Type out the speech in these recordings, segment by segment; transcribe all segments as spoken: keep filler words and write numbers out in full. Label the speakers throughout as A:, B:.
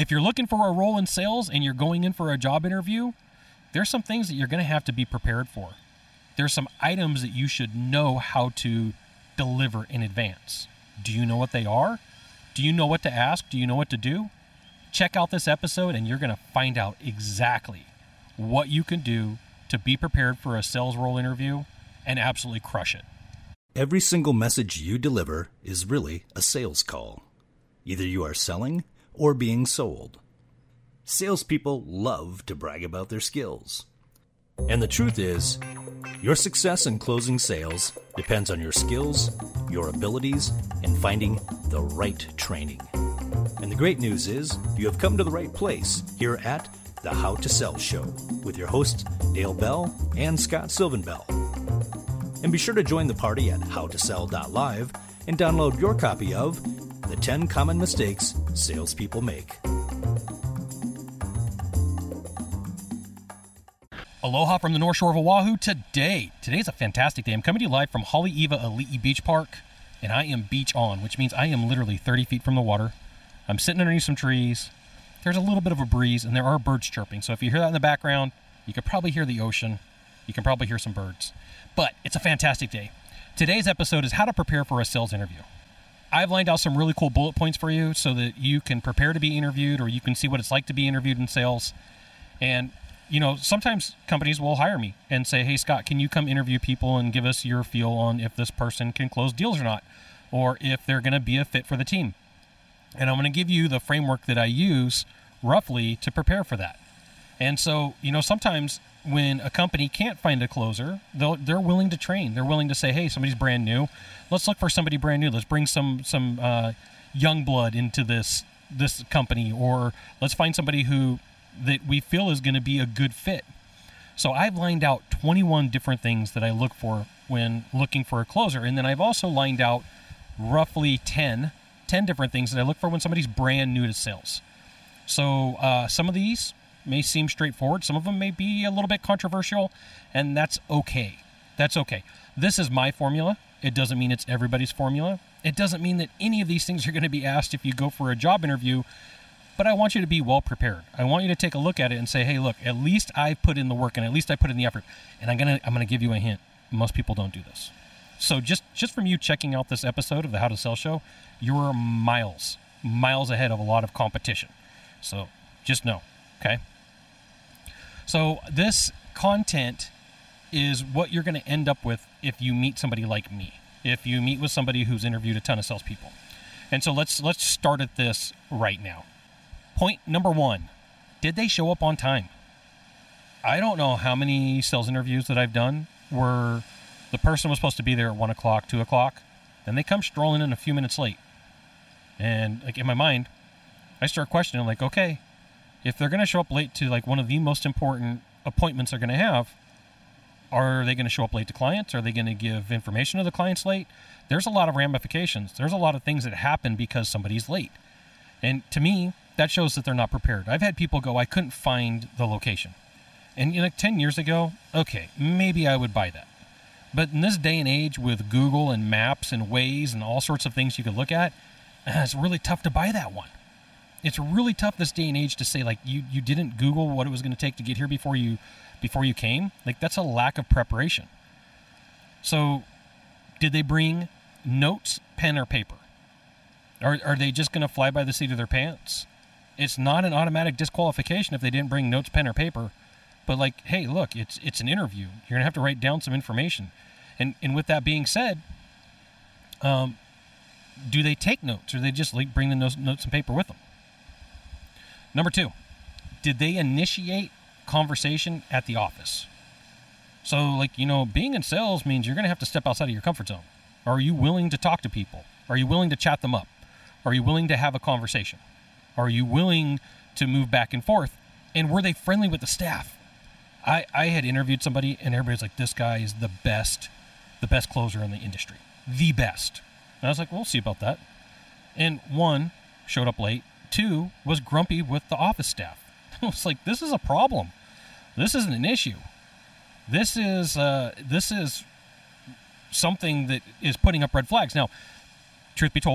A: If you're looking for a role in sales and you're going in for a job interview, there's some things that you're going to have to be prepared for. There's some items that you should know how to deliver in advance. Do you know what they are? Do you know what to ask? Do you know what to do? Check out this episode and you're going to find out exactly what you can do to be prepared for a sales role interview and absolutely crush it.
B: Every single message you deliver is really a sales call. Either you are selling or being sold. Salespeople love to brag about their skills. And the truth is, your success in closing sales depends on your skills, your abilities, and finding the right training. And the great news is, you have come to the right place here at the How to Sell Show with your hosts Dale Bell and Scott Silvenbell. And be sure to join the party at how to sell dot live and download your copy of The ten Common Mistakes Salespeople Make.
A: Aloha from the North Shore of Oahu today. Today's a fantastic day. I'm coming to you live from Haleiwa Ali'i Beach Park, and I am beach on, which means I am literally thirty feet from the water. I'm sitting underneath some trees. There's a little bit of a breeze, and there are birds chirping. So if you hear that in the background, you could probably hear the ocean. You can probably hear some birds. But it's a fantastic day. Today's episode is how to prepare for a sales interview. I've lined out some really cool bullet points for you so that you can prepare to be interviewed, or you can see what it's like to be interviewed in sales. And, you know, sometimes companies will hire me and say, hey, Scott, can you come interview people and give us your feel on if this person can close deals or not, or if they're going to be a fit for the team. And I'm going to give you the framework that I use roughly to prepare for that. And so, you know, sometimes when a company can't find a closer, they'll, they're willing to train. They're willing to say, hey, somebody's brand new. Let's look for somebody brand new. Let's bring some some uh, young blood into this this company, or let's find somebody who that we feel is going to be a good fit. So I've lined out twenty-one different things that I look for when looking for a closer. And then I've also lined out roughly ten, ten different things that I look for when somebody's brand new to sales. So uh, some of these may seem straightforward. Some of them may be a little bit controversial, and that's okay. That's okay. This is my formula. It doesn't mean it's everybody's formula. It doesn't mean that any of these things are going to be asked if you go for a job interview, but I want you to be well prepared. I want you to take a look at it and say, hey, look, at least I put in the work and at least I put in the effort. And I'm going to I'm going to give you a hint. Most people don't do this. So just, just from you checking out this episode of the How to Sell Show, you're miles, miles ahead of a lot of competition. So just know, okay? So this content is what you're going to end up with if you meet somebody like me, if you meet with somebody who's interviewed a ton of salespeople. And so let's let's start at this right now. Point number one, did they show up on time? I don't know how many sales interviews that I've done where the person was supposed to be there at one o'clock, two o'clock, and they come strolling in a few minutes late. And like in my mind, I start questioning, like, okay, if they're going to show up late to like one of the most important appointments they're going to have, are they going to show up late to clients? Are they going to give information to the clients late? There's a lot of ramifications. There's a lot of things that happen because somebody's late. And to me, that shows that they're not prepared. I've had people go, I couldn't find the location. And you know, like ten years ago, okay, maybe I would buy that. But in this day and age with Google and Maps and Waze and all sorts of things you can look at, it's really tough to buy that one. It's really tough this day and age to say, like, you, you didn't Google what it was going to take to get here before you before you came. Like, that's a lack of preparation. So did they bring notes, pen, or paper? Or are they just going to fly by the seat of their pants? It's not an automatic disqualification if they didn't bring notes, pen, or paper. But like, hey, look, it's it's an interview. You're going to have to write down some information. And and with that being said, um, do they take notes, or do they just like bring the notes, notes and paper with them? Number two, did they initiate conversation at the office? So like, you know, being in sales means you're going to have to step outside of your comfort zone. Are you willing to talk to people? Are you willing to chat them up? Are you willing to have a conversation? Are you willing to move back and forth? And were they friendly with the staff? I, I had interviewed somebody and everybody's like, this guy is the best, the best closer in the industry. The best. And I was like, we'll see about that. And one, showed up late. Two, was grumpy with the office staff. I was like, this is a problem. This isn't an issue. This is uh, this is something that is putting up red flags. Now, truth be told,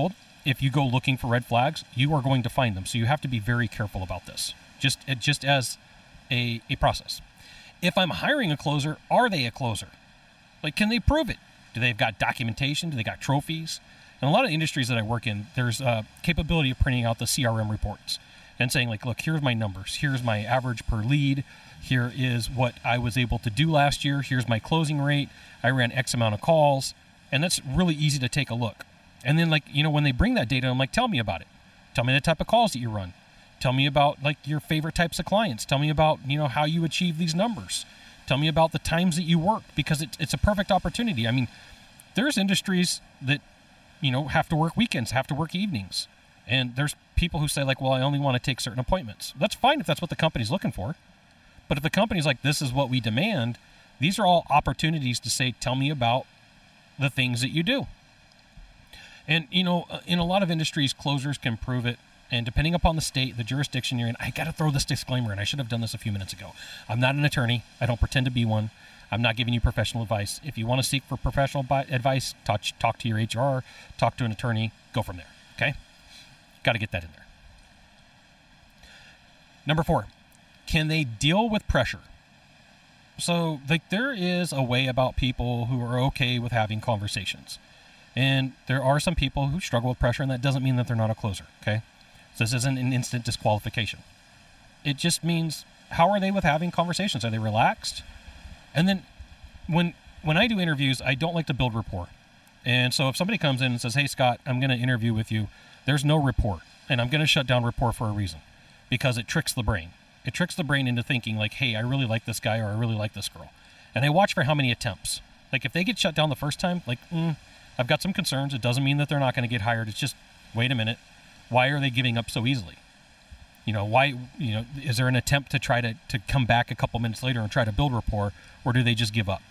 A: if you go looking for red flags, you are going to find them. So you have to be very careful about this, just just as a, a process. If I'm hiring a closer, are they a closer? Like, can they prove it? Do they've got documentation? Do they got trophies? In a lot of industries that I work in, there's a capability of printing out the C R M reports and saying, like, look, here's my numbers. Here's my average per lead. Here is what I was able to do last year. Here's my closing rate. I ran X amount of calls. And that's really easy to take a look. And then, like, you know, when they bring that data, I'm like, tell me about it. Tell me the type of calls that you run. Tell me about, like, your favorite types of clients. Tell me about, you know, how you achieve these numbers. Tell me about the times that you work, because it's, it's a perfect opportunity. I mean, there's industries that, you know, have to work weekends, have to work evenings. And there's people who say, like, well, I only want to take certain appointments. That's fine if that's what the company's looking for. But if the company's like, this is what we demand, these are all opportunities to say, tell me about the things that you do. And, you know, in a lot of industries, closers can prove it. And depending upon the state, the jurisdiction you're in, I got to throw this disclaimer in. I should have done this a few minutes ago. I'm not an attorney. I don't pretend to be one. I'm not giving you professional advice. If you want to seek for professional advice, talk, talk to your H R, talk to an attorney, go from there. Okay? Got to get that in there. Number four, can they deal with pressure? So, like, there is a way about people who are okay with having conversations. And there are some people who struggle with pressure, and that doesn't mean that they're not a closer, okay? So this isn't an instant disqualification. It just means, how are they with having conversations? Are they relaxed? And then when when I do interviews, I don't like to build rapport. And so if somebody comes in and says, hey, Scott, I'm going to interview with you, there's no rapport. And I'm going to shut down rapport for a reason, because it tricks the brain. It tricks the brain into thinking, like, hey, I really like this guy, or I really like this girl. And I watch for how many attempts. Like, if they get shut down the first time, like, mm, I've got some concerns. It doesn't mean that they're not going to get hired. It's just, wait a minute. Why are they giving up so easily? You know, why, you know, is there an attempt to try to, to come back a couple minutes later and try to build rapport, or do they just give up?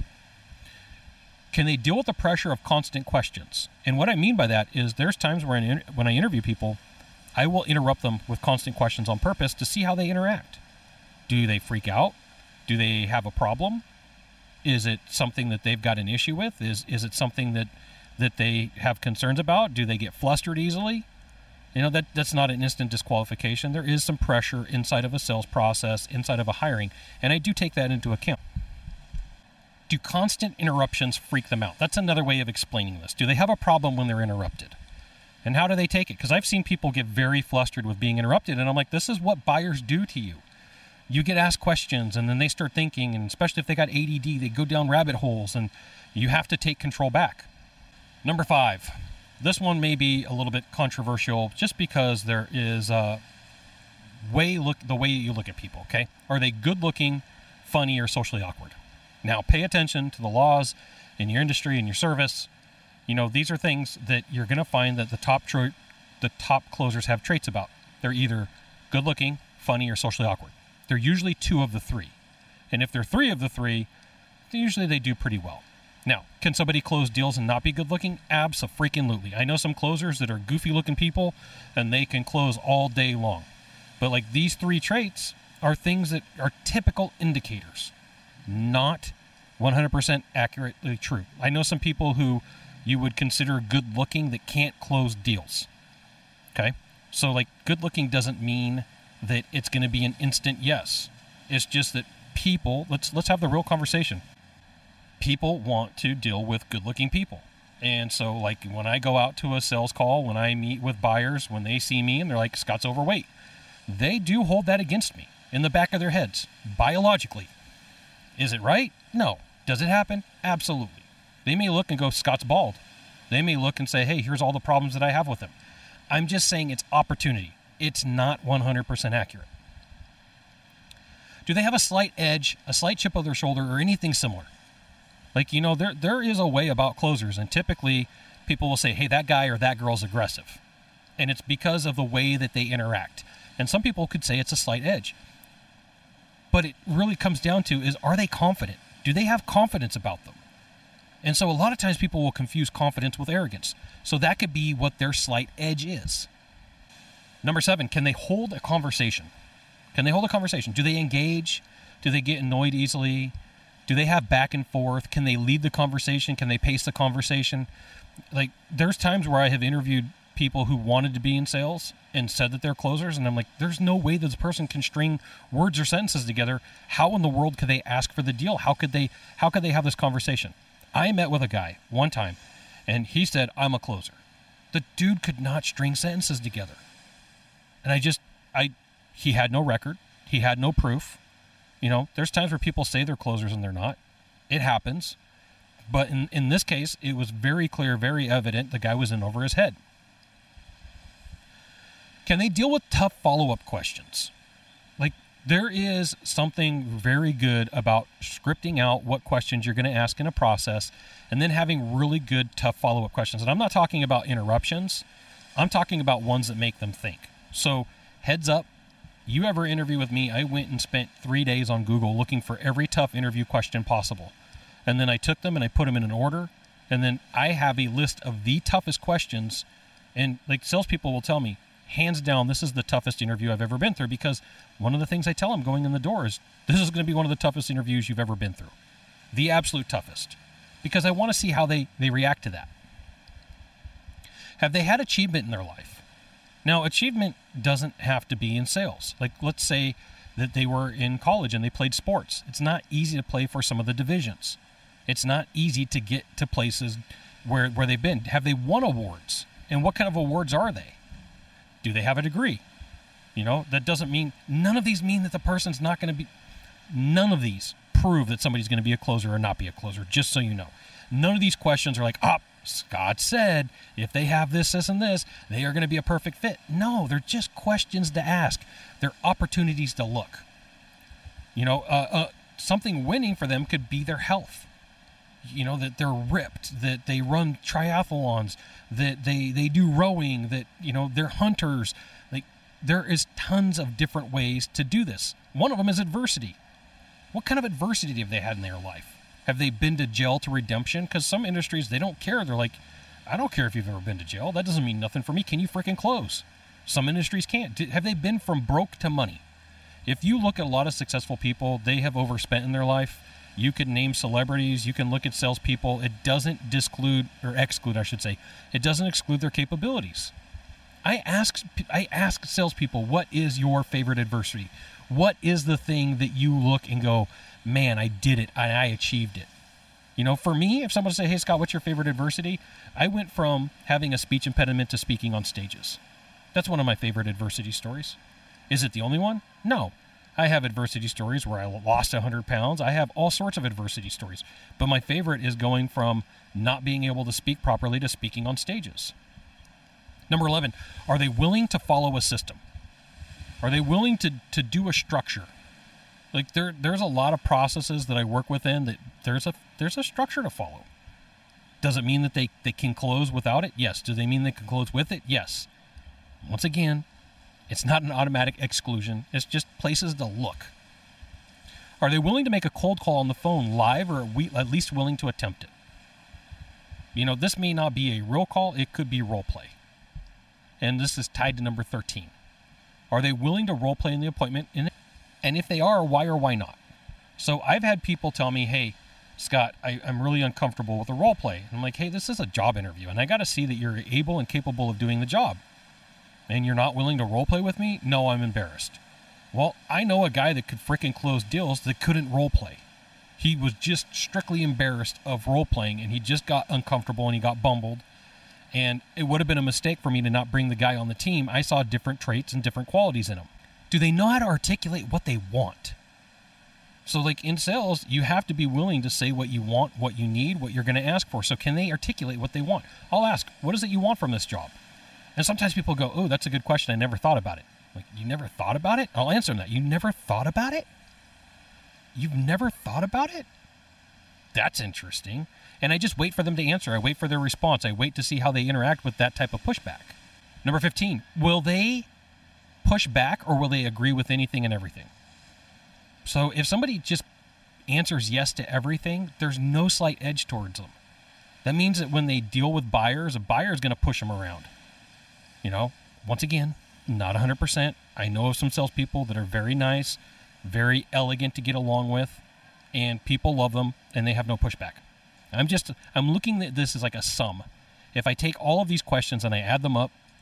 A: Can they deal with the pressure of constant questions? And what I mean by that is, there's times where when I interview people, I will interrupt them with constant questions on purpose to see how they interact. Do they freak out? Do they have a problem? Is it something that they've got an issue with? Is is it something that, that they have concerns about? Do they get flustered easily? You know, that that's not an instant disqualification. There is some pressure inside of a sales process, inside of a hiring, and I do take that into account. Do constant interruptions freak them out? That's another way of explaining this. Do they have a problem when they're interrupted? And how do they take it? Because I've seen people get very flustered with being interrupted, and I'm like, this is what buyers do to you. You get asked questions, and then they start thinking, and especially if they got A D D, they go down rabbit holes, and you have to take control back. Number five. This one may be a little bit controversial, just because there is a way look the way you look at people, okay? Are they good-looking, funny, or socially awkward? Now, pay attention to the laws in your industry and your service. You know, these are things that you're going to find that the top tro- the top closers have traits about. They're either good-looking, funny, or socially awkward. They're usually two of the three. And if they're three of the three, usually they do pretty well. Now, can somebody close deals and not be good-looking? Abso-freaking-lutely. I know some closers that are goofy-looking people, and they can close all day long. But, like, these three traits are things that are typical indicators, not one hundred percent accurately true. I know some people who you would consider good-looking that can't close deals. Okay? So, like, good-looking doesn't mean that it's going to be an instant yes. It's just that people, let's let's have the real conversation. People want to deal with good-looking people. And so, like, when I go out to a sales call, when I meet with buyers, when they see me and they're like, Scott's overweight, they do hold that against me in the back of their heads, biologically. Is it right? No. Does it happen? Absolutely. They may look and go, Scott's bald. They may look and say, hey, here's all the problems that I have with him. I'm just saying it's opportunity. It's not one hundred percent accurate. Do they have a slight edge, a slight chip of their shoulder, or anything similar? Like, you know, there there is a way about closers, and typically people will say, hey, that guy or that girl's aggressive. And it's because of the way that they interact. And some people could say it's a slight edge. But it really comes down to is, are they confident? Do they have confidence about them? And so a lot of times people will confuse confidence with arrogance. So that could be what their slight edge is. Number seven, can they hold a conversation? Can they hold a conversation? Do they engage? Do they get annoyed easily? Do they have back and forth? Can they lead the conversation? Can they pace the conversation? Like, there's times where I have interviewed people who wanted to be in sales and said that they're closers, and I'm like, there's no way that this person can string words or sentences together. How in the world could they ask for the deal? How could they how could they have this conversation? I met with a guy one time, and he said, I'm a closer. The dude could not string sentences together. And I just, I, he had no record. He had no proof. You know, there's times where people say they're closers and they're not. It happens. But in, in this case, it was very clear, very evident the guy was in over his head. Can they deal with tough follow-up questions? Like, there is something very good about scripting out what questions you're going to ask in a process and then having really good, tough follow-up questions. And I'm not talking about interruptions. I'm talking about ones that make them think. So, heads up, you ever interview with me, I went and spent three days on Google looking for every tough interview question possible. And then I took them and I put them in an order. And then I have a list of the toughest questions. And like salespeople will tell me, hands down, this is the toughest interview I've ever been through, because one of the things I tell them going in the door is, this is going to be one of the toughest interviews you've ever been through. The absolute toughest. Because I want to see how they, they react to that. Have they had achievement in their life? Now, achievement doesn't have to be in sales. Like, let's say that they were in college and they played sports. It's not easy to play for some of the divisions. It's not easy to get to places where, where they've been. Have they won awards? And what kind of awards are they? Do they have a degree? You know, that doesn't mean, none of these mean that the person's not going to be, none of these prove that somebody's going to be a closer or not be a closer, just so you know. None of these questions are like, oh, Scott said, if they have this, this, and this, they are going to be a perfect fit. No, they're just questions to ask. They're opportunities to look. You know, uh, uh, something winning for them could be their health. You know, that they're ripped, that they run triathlons, that they, they do rowing, that, you know, they're hunters. Like, there is tons of different ways to do this. One of them is adversity. What kind of adversity have they had in their life? Have they been to jail to redemption? Because some industries, they don't care. They're like, I don't care if you've ever been to jail. That doesn't mean nothing for me. Can you freaking close? Some industries can't. Have they been from broke to money? If you look at a lot of successful people, they have overspent in their life. You could name celebrities. You can look at salespeople. It doesn't disclude, or exclude, I should say. It doesn't exclude their capabilities. I ask, I ask salespeople, what is your favorite adversity? What is the thing that you look and go, man, I did it, I, I achieved it? You know, for me, if someone say, hey, Scott, what's your favorite adversity? I went from having a speech impediment to speaking on stages. That's one of my favorite adversity stories. Is it the only one? No. I have adversity stories where I lost one hundred pounds. I have all sorts of adversity stories. But my favorite is going from not being able to speak properly to speaking on stages. Number eleven, are they willing to follow a system? Are they willing to, to do a structure? Like there, there's a lot of processes that I work within that there's a there's a structure to follow. Does it mean that they, they can close without it? Yes. Do they mean they can close with it? Yes. Once again, it's not an automatic exclusion. It's just places to look. Are they willing to make a cold call on the phone live, or at least willing to attempt it? You know, this may not be a real call. It could be role play. And this is tied to number thirteen. Are they willing to role play in the appointment? And if they are, why or why not? So I've had people tell me, hey, Scott, I, I'm really uncomfortable with a role play. And I'm like, hey, this is a job interview, and I got to see that you're able and capable of doing the job. And you're not willing to role play with me? No, I'm embarrassed. Well, I know a guy that could freaking close deals that couldn't role play. He was just strictly embarrassed of role playing, and he just got uncomfortable and he got bumbled. And it would have been a mistake for me to not bring the guy on the team. I saw different traits and different qualities in him. Do they know how to articulate what they want? So like in sales, you have to be willing to say what you want, what you need, what you're going to ask for. So can they articulate what they want? I'll ask, what is it you want from this job? And sometimes people go, oh, that's a good question. I never thought about it. Like, you never thought about it? I'll answer them that. You never thought about it? You've never thought about it? That's interesting. And I just wait for them to answer. I wait for their response. I wait to see how they interact with that type of pushback. Number fifteen, will they push back or will they agree with anything and everything? So if somebody just answers yes to everything, there's no slight edge towards them. That means that when they deal with buyers, a buyer is going to push them around. You know, once again, not one hundred percent. I know of some salespeople that are very nice, very elegant to get along with, and people love them, and they have no pushback. I'm just, I'm looking at this as like a sum. If I take all of these questions and I add them up,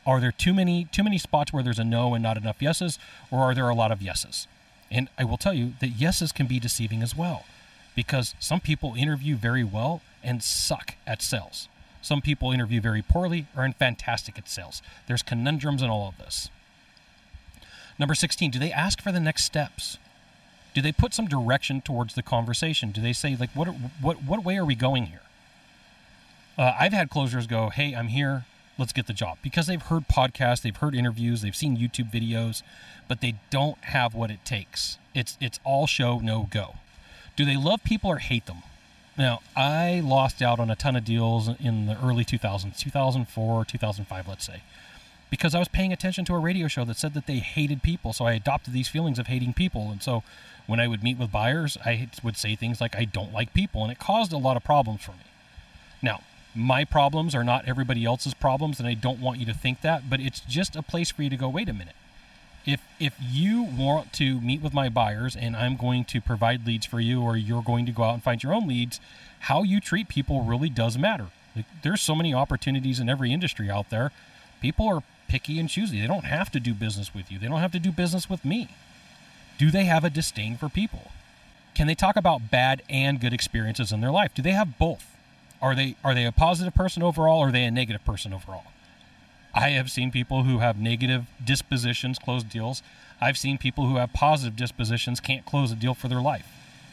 A: Are there too many too many spots where there's a no and not enough yeses, or are there a lot of yeses? And I will tell you that yeses can be deceiving as well, because some people interview very well and suck at sales. Some people interview very poorly or are fantastic at sales. There's conundrums in all of this. Number sixteen, do they ask for the next steps? Do they put some direction towards the conversation? Do they say, like, what what what way are we going here? Uh, I've had closers go, hey, I'm here, let's get the job. Because they've heard podcasts, they've heard interviews, they've seen YouTube videos, but they don't have what it takes. It's it's all show, no go. Do they love people or hate them? Now, I lost out on a ton of deals in the early two thousands, two thousand four, two thousand five, let's say, because I was paying attention to a radio show that said that they hated people. So I adopted these feelings of hating people. And so when I would meet with buyers, I would say things like, I don't like people. And it caused a lot of problems for me. Now, my problems are not everybody else's problems, and I don't want you to think that, but it's just a place for you to go, wait a minute. If if you want to meet with my buyers and I'm going to provide leads for you, or you're going to go out and find your own leads, how you treat people really does matter. Like, there's so many opportunities in every industry out there. People are picky and choosy. They don't have to do business with you. They don't have to do business with me. Do they have a disdain for people? Can they talk about bad and good experiences in their life? Do they have both? Are they are they a positive person overall, or are they a negative person overall? I have seen people who have negative dispositions close deals. I've seen people who have positive dispositions can't close a deal for their life.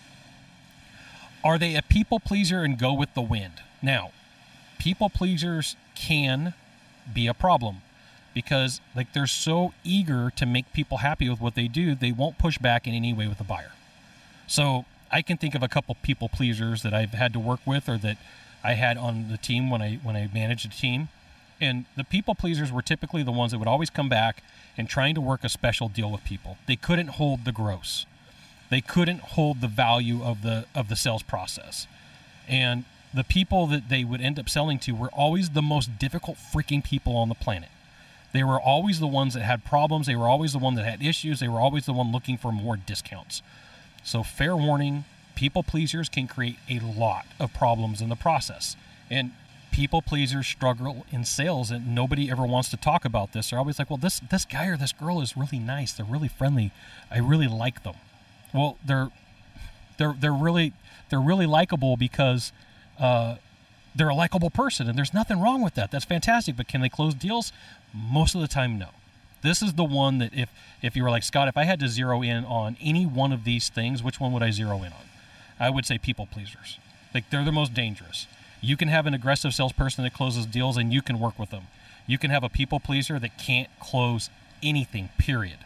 A: Are they a people pleaser and go with the wind? Now, people pleasers can be a problem, because like they're so eager to make people happy with what they do, they won't push back in any way with the buyer. So I can think of a couple people pleasers that I've had to work with, or that I had on the team when I when I managed a team. And the people pleasers were typically the ones that would always come back and trying to work a special deal with people. They couldn't hold the gross. They couldn't hold the value of the of the sales process. And the people that they would end up selling to were always the most difficult freaking people on the planet. They were always the ones that had problems. They were always the one that had issues. They were always the one looking for more discounts. So fair warning, people pleasers can create a lot of problems in the process. And people pleasers struggle in sales, and nobody ever wants to talk about this. They're always like, well, this this guy or this girl is really nice. They're really friendly. I really like them. Well, they're they're they're really they're really likable because uh, they're a likable person, and there's nothing wrong with that. That's fantastic. But can they close deals? Most of the time, no. This is the one that if if you were like, Scott, if I had to zero in on any one of these things, which one would I zero in on? I would say people pleasers. Like, they're the most dangerous. You can have an aggressive salesperson that closes deals and you can work with them. You can have a people pleaser that can't close anything, period.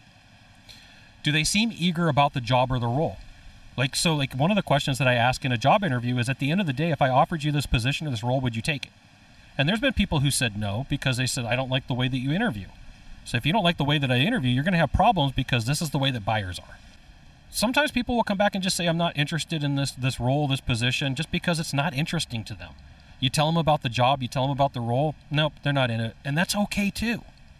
A: Do they seem eager about the job or the role? Like, so like one of the questions that I ask in a job interview is, at the end of the day, if I offered you this position or this role, would you take it? And there's been people who said no because they said, I don't like the way that you interview. So if you don't like the way that I interview, you're going to have problems because this is the way that buyers are. Sometimes people will come back and just say, I'm not interested in this this role, this position, just because it's not interesting to them. You tell them about the job, you tell them about the role. Nope, they're not in it. And that's okay too.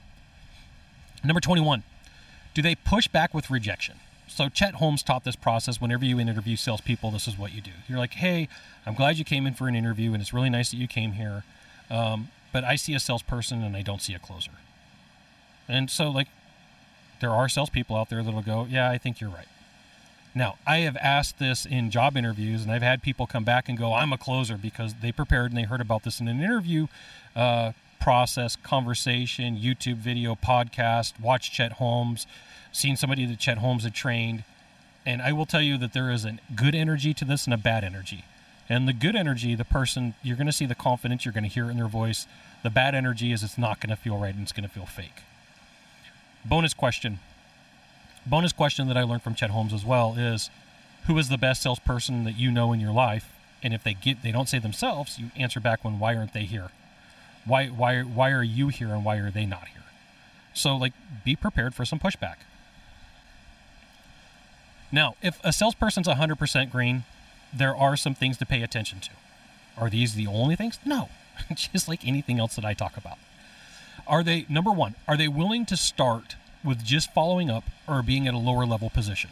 A: Number twenty-one, do they push back with rejection? So Chet Holmes taught this process. Whenever you interview salespeople, this is what you do. You're like, hey, I'm glad you came in for an interview, and it's really nice that you came here. Um, but I see a salesperson and I don't see a closer. And so, like, there are salespeople out there that'll go, yeah, I think you're right. Now, I have asked this in job interviews, and I've had people come back and go, I'm a closer, because they prepared and they heard about this in an interview uh, process, conversation, YouTube video, podcast, watched Chet Holmes, seen somebody that Chet Holmes had trained. And I will tell you that there is a good energy to this and a bad energy. And the good energy, the person, you're going to see the confidence, you're going to hear it in their voice. The bad energy is it's not going to feel right and it's going to feel fake. Bonus question. Bonus question that I learned from Chet Holmes as well is, who is the best salesperson that you know in your life? And if they get, they don't say themselves, you answer back when, why aren't they here? Why, why, why are you here and why are they not here? So, like, be prepared for some pushback. Now, if a salesperson's one hundred percent green, there are some things to pay attention to. Are these the only things? No. Just like anything else that I talk about. Are they, number one, are they willing to start with just following up or being at a lower level position?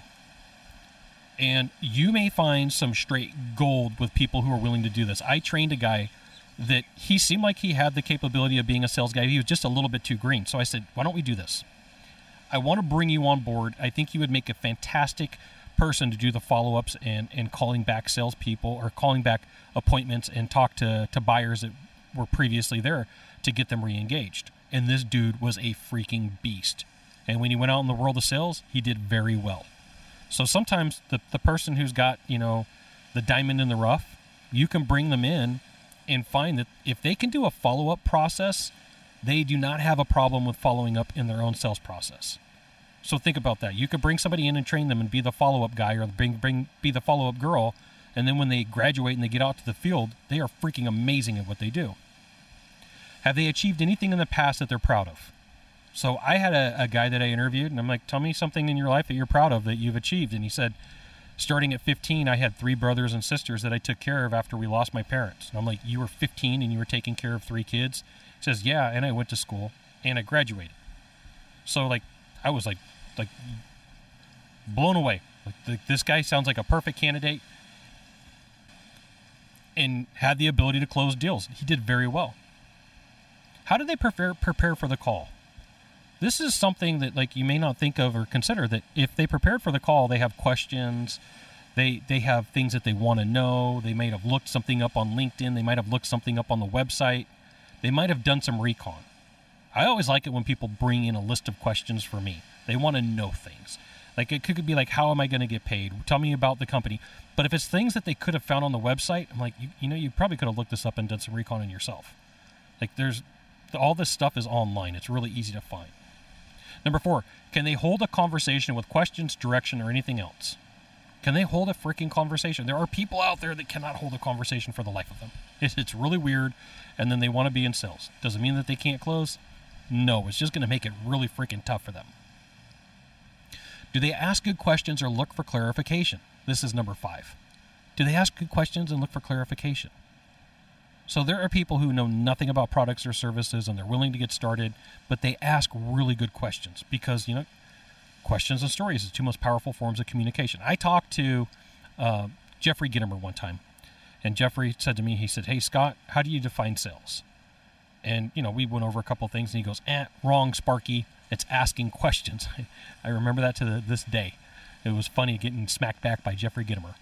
A: And you may find some straight gold with people who are willing to do this. I trained a guy that he seemed like he had the capability of being a sales guy. He was just a little bit too green. So I said, why don't we do this? I want to bring you on board. I think you would make a fantastic person to do the follow-ups and, and calling back salespeople or calling back appointments and talk to, to buyers that were previously there to get them re-engaged. And this dude was a freaking beast. And when he went out in the world of sales, he did very well. So sometimes the, the person who's got, you know, the diamond in the rough, you can bring them in and find that if they can do a follow-up process, they do not have a problem with following up in their own sales process. So think about that. You could bring somebody in and train them and be the follow-up guy or bring, bring be the follow-up girl, and then when they graduate and they get out to the field, they are freaking amazing at what they do. Have they achieved anything in the past that they're proud of? So I had a, a guy that I interviewed, and I'm like, tell me something in your life that you're proud of that you've achieved. And he said, starting at fifteen, I had three brothers and sisters that I took care of after we lost my parents. And I'm like, you were fifteen and you were taking care of three kids? He says, yeah, and I went to school and I graduated. So like, I was like, like blown away. Like the, this guy sounds like a perfect candidate and had the ability to close deals. He did very well. How did they prepare prepare for the call? This is something that like you may not think of or consider, that if they prepared for the call, they have questions, they they have things that they want to know. They might have looked something up on LinkedIn. They might have looked something up on the website. They might have done some recon. I always like it when people bring in a list of questions for me. They want to know things. Like it could be like, how am I going to get paid? Tell me about the company. But if it's things that they could have found on the website, I'm like, you, you know, you probably could have looked this up and done some recon on yourself. Like there's all this stuff is online. It's really easy to find. Number four, can they hold a conversation with questions, direction, or anything else? Can they hold a freaking conversation? There are people out there that cannot hold a conversation for the life of them. It's really weird, and then they want to be in sales. Does it mean that they can't close? No, it's just going to make it really freaking tough for them. Do they ask good questions or look for clarification? This is number five. Do they ask good questions and look for clarification? So there are people who know nothing about products or services and they're willing to get started, but they ask really good questions because, you know, questions and stories are the two most powerful forms of communication. I talked to uh, Jeffrey Gitomer one time, and Jeffrey said to me, he said, hey, Scott, how do you define sales? And, you know, we went over a couple of things, and he goes, eh, wrong, Sparky. It's asking questions. I remember that to the, this day. It was funny getting smacked back by Jeffrey Gitomer.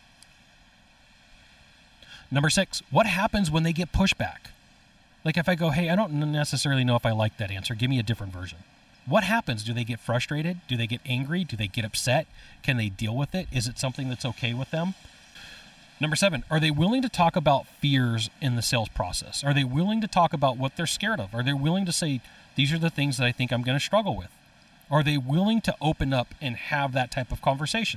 A: Number six, what happens when they get pushback? Like if I go, hey, I don't necessarily know if I like that answer. Give me a different version. What happens? Do they get frustrated? Do they get angry? Do they get upset? Can they deal with it? Is it something that's okay with them? Number seven, are they willing to talk about fears in the sales process? Are they willing to talk about what they're scared of? Are they willing to say, these are the things that I think I'm going to struggle with? Are they willing to open up and have that type of conversation?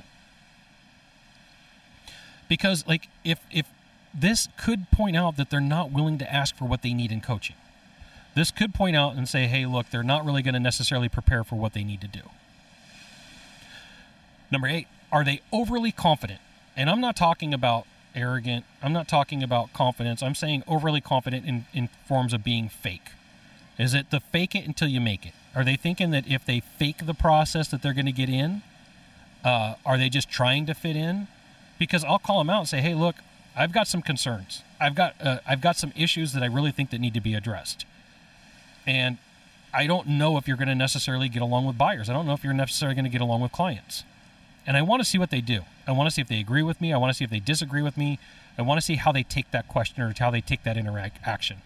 A: Because like if if this could point out that they're not willing to ask for what they need in coaching. This could point out and say, hey, look, they're not really going to necessarily prepare for what they need to do. Number eight, are they overly confident? And I'm not talking about arrogant. I'm not talking about confidence. I'm saying overly confident in, in forms of being fake. Is it the fake it until you make it? Are they thinking that if they fake the process that they're going to get in? Uh, are they just trying to fit in? Because I'll call them out and say, hey, look, I've got some concerns. I've got uh, I've got some issues that I really think that need to be addressed. And I don't know if you're going to necessarily get along with buyers. I don't know if you're necessarily going to get along with clients. And I want to see what they do. I want to see if they agree with me. I want to see if they disagree with me. I want to see how they take that question or how they take that interaction.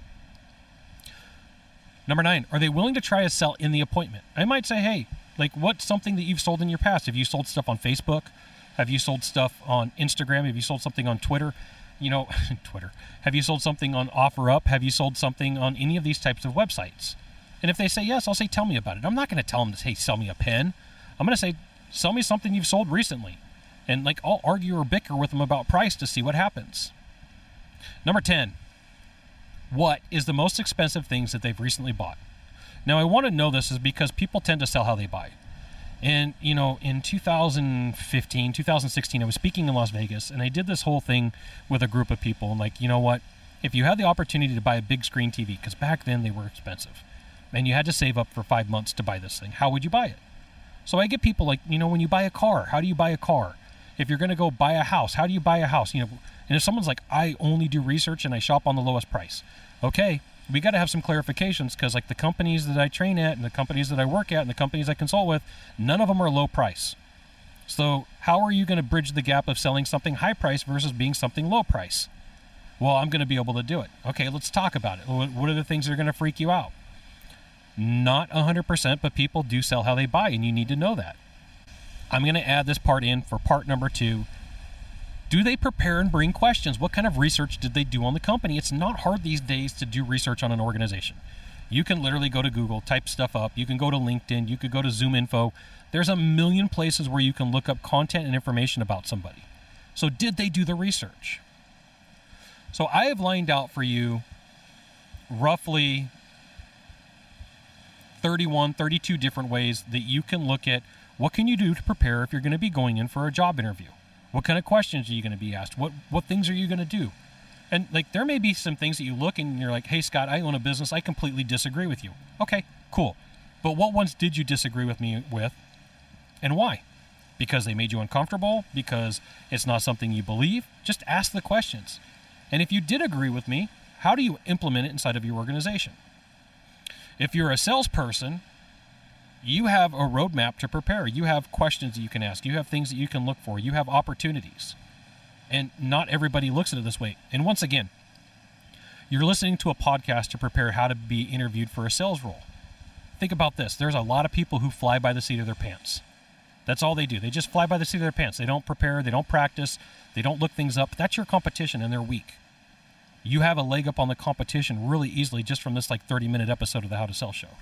A: Number nine, are they willing to try to sell in the appointment? I might say, hey, like what's something that you've sold in your past? Have you sold stuff on Facebook? Have you sold stuff on Instagram? Have you sold something on Twitter? You know, Twitter. Have you sold something on OfferUp? Have you sold something on any of these types of websites? And if they say yes, I'll say, tell me about it. I'm not going to tell them to say, sell me a pen. I'm going to say, sell me something you've sold recently. And like, I'll argue or bicker with them about price to see what happens. Number ten, what is the most expensive things that they've recently bought? Now, I want to know this is because people tend to sell how they buy. And, you know, in two thousand fifteen, two thousand sixteen, I was speaking in Las Vegas, and I did this whole thing with a group of people. And like, you know what? If you had the opportunity to buy a big screen T V, because back then they were expensive, and you had to save up for five months to buy this thing, how would you buy it? So I get people like, you know, when you buy a car, how do you buy a car? If you're going to go buy a house, how do you buy a house? You know, And if someone's like, I only do research and I shop on the lowest price, okay, we got to have some clarifications, because like the companies that I train at and the companies that I work at and the companies I consult with, none of them are low price. So how are you going to bridge the gap of selling something high price versus being something low price? Well, I'm going to be able to do it. Okay, let's talk about it. What are the things that are going to freak you out? Not one hundred percent, but people do sell how they buy, and you need to know that. I'm going to add this part in for part number two. Do they prepare and bring questions? What kind of research did they do on the company? It's not hard these days to do research on an organization. You can literally go to Google, type stuff up. You can go to LinkedIn. You could go to Zoom Info. There's a million places where you can look up content and information about somebody. So did they do the research? So I have lined out for you roughly thirty-one, thirty-two different ways that you can look at what can you do to prepare if you're going to be going in for a job interview. What kind of questions are you going to be asked? What what things are you going to do? And like there may be some things that you look and you're like, hey, Scott, I own a business. I completely disagree with you. Okay, cool. But what ones did you disagree with me with, and why? Because they made you uncomfortable? Because it's not something you believe? Just ask the questions. And if you did agree with me, how do you implement it inside of your organization? If you're a salesperson, you have a roadmap to prepare. You have questions that you can ask. You have things that you can look for. You have opportunities. And not everybody looks at it this way. And once again, you're listening to a podcast to prepare how to be interviewed for a sales role. Think about this. There's a lot of people who fly by the seat of their pants. That's all they do. They just fly by the seat of their pants. They don't prepare. They don't practice. They don't look things up. That's your competition, and they're weak. You have a leg up on the competition really easily just from this like thirty-minute episode of the How to Sell Show.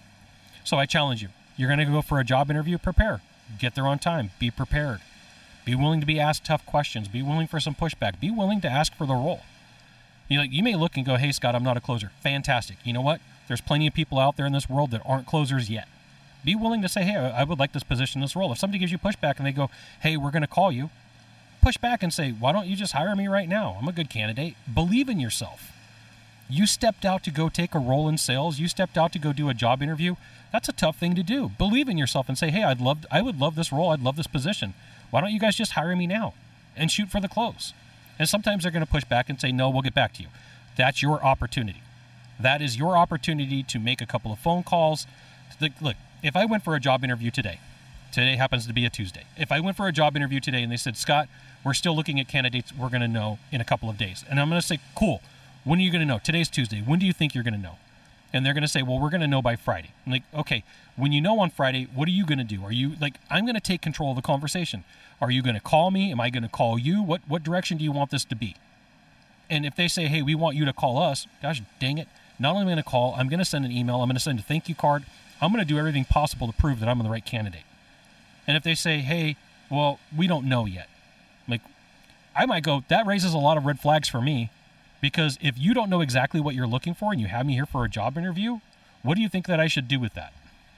A: So I challenge you. You're going to go for a job interview, prepare. Get there on time. Be prepared. Be willing to be asked tough questions. Be willing for some pushback. Be willing to ask for the role. You know, you may look and go, hey, Scott, I'm not a closer. Fantastic. You know what? There's plenty of people out there in this world that aren't closers yet. Be willing to say, hey, I would like this position, this role. If somebody gives you pushback and they go, hey, we're going to call you, push back and say, why don't you just hire me right now? I'm a good candidate. Believe in yourself. You stepped out to go take a role in sales. You stepped out to go do a job interview. That's a tough thing to do. Believe in yourself and say, hey, I'd love, I would love this role. I'd love this position. Why don't you guys just hire me now and shoot for the close? And sometimes they're going to push back and say, no, we'll get back to you. That's your opportunity. That is your opportunity to make a couple of phone calls. Look, if I went for a job interview today, today happens to be a Tuesday. If I went for a job interview today and they said, Scott, we're still looking at candidates, we're going to know in a couple of days. And I'm going to say, cool. When are you going to know? Today's Tuesday. When do you think you're going to know? And they're going to say, well, we're going to know by Friday. I'm like, okay, when you know on Friday, what are you going to do? Are you like, I'm going to take control of the conversation. Are you going to call me? Am I going to call you? What what direction do you want this to be? And if they say, hey, we want you to call us, gosh, dang it. Not only am I going to call, I'm going to send an email. I'm going to send a thank you card. I'm going to do everything possible to prove that I'm the right candidate. And if they say, hey, well, we don't know yet. Like, I might go, that raises a lot of red flags for me. Because if you don't know exactly what you're looking for and you have me here for a job interview, what do you think that I should do with that?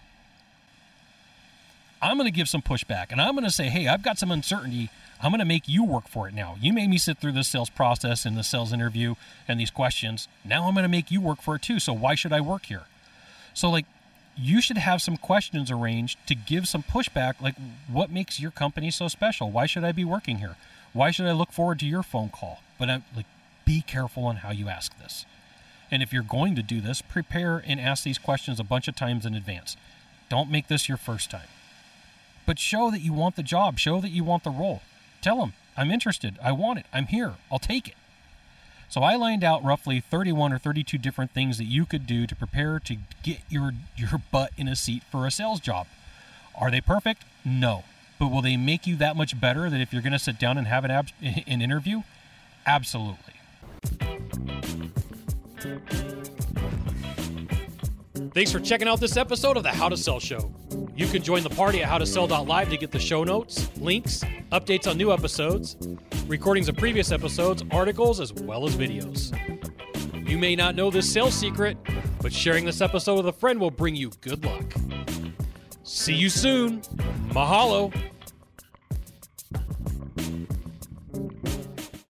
A: I'm going to give some pushback, and I'm going to say, hey, I've got some uncertainty. I'm going to make you work for it now. You made me sit through this sales process and the sales interview and these questions. Now I'm going to make you work for it too, so why should I work here? So, like, you should have some questions arranged to give some pushback, like, what makes your company so special? Why should I be working here? Why should I look forward to your phone call? But I'm like, be careful on how you ask this. And if you're going to do this, prepare and ask these questions a bunch of times in advance. Don't make this your first time. But show that you want the job. Show that you want the role. Tell them, I'm interested. I want it. I'm here. I'll take it. So I lined out roughly thirty-one or thirty-two different things that you could do to prepare to get your, your butt in a seat for a sales job. Are they perfect? No. But will they make you that much better that if you're going to sit down and have an, ab- an interview? Absolutely. Thanks for checking out this episode of the How to Sell Show. You can join the party at how to sell dot live to get the show notes, links, updates on new episodes, recordings of previous episodes, articles, as well as videos. You may not know this sales secret, but sharing this episode with a friend will bring you good luck. See you soon. Mahalo.